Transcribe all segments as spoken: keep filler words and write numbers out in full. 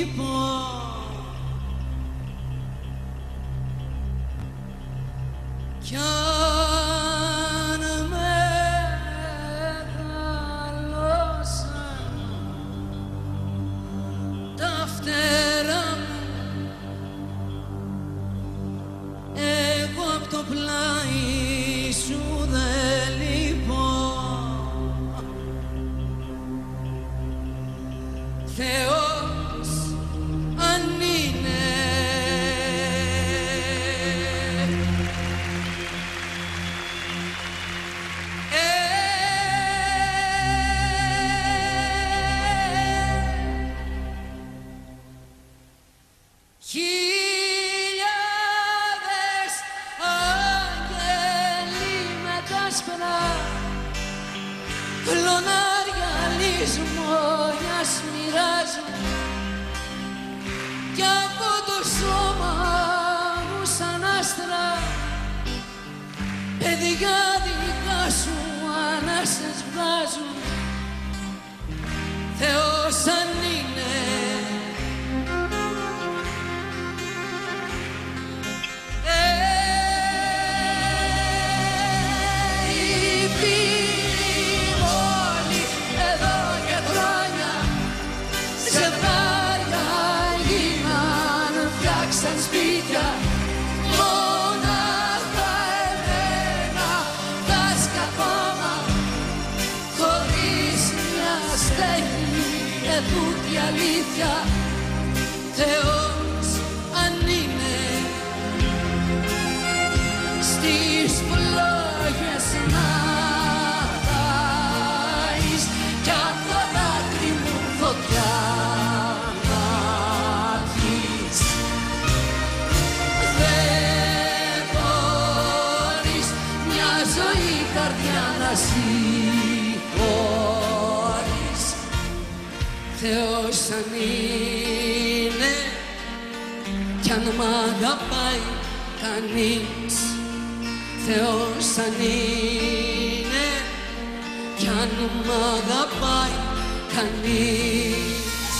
λείπω. Κι αν μεγαλώσαν τα φτερά μου, εγώ απ' το πλάι σου δεν λείπω. Θεός αν είναι χιλιάδες άγγελοι με τα σπρά, κλονάρια λησμόνιας μοιράζουν κι από το σώμα μου σαν άστρα παιδιά δικά σου ανάσες βγάζουν. Θεός αν είναι σπίτια, μόναχα εμένα τα σκαπάμα, χωρίς μια στέγη ετούτη αλήθεια. Θεός αν είναι στις φλόγες να δάεις κι απ' το δάκρυ μου φωτιά. Καρδιά να συγχωρείς. Θεός αν είναι κι αν μ' αγαπάει κανείς. Θεός αν είναι κι αν μ' αγαπάει κανείς.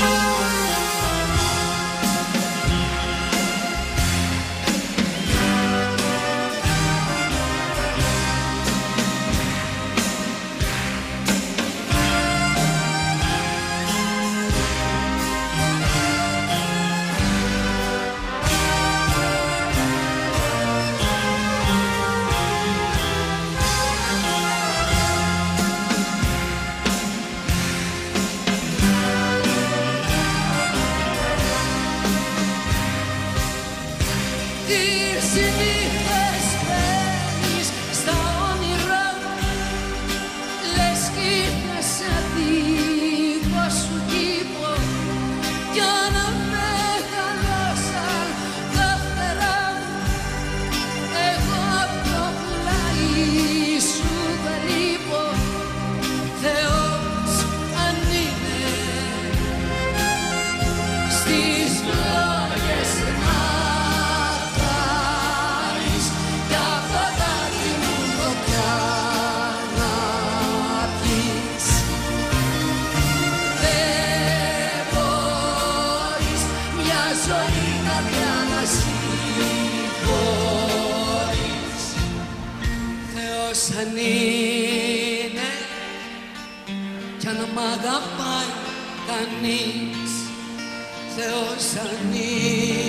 Τις νύχτες μπαίνεις στα όνειρά μου, λες κι ήρθες δικό σου κήπο κι αν μεγαλώσαν τα φτερά μου, εγώ απ' το πλάι σου δεν λείπω. Θεός αν είναι στις φλόγες να ζωή καρδιά να συγχωρείς. Θεός αν είναι κι αν μ' αγαπάει κανείς. Θεός αν είναι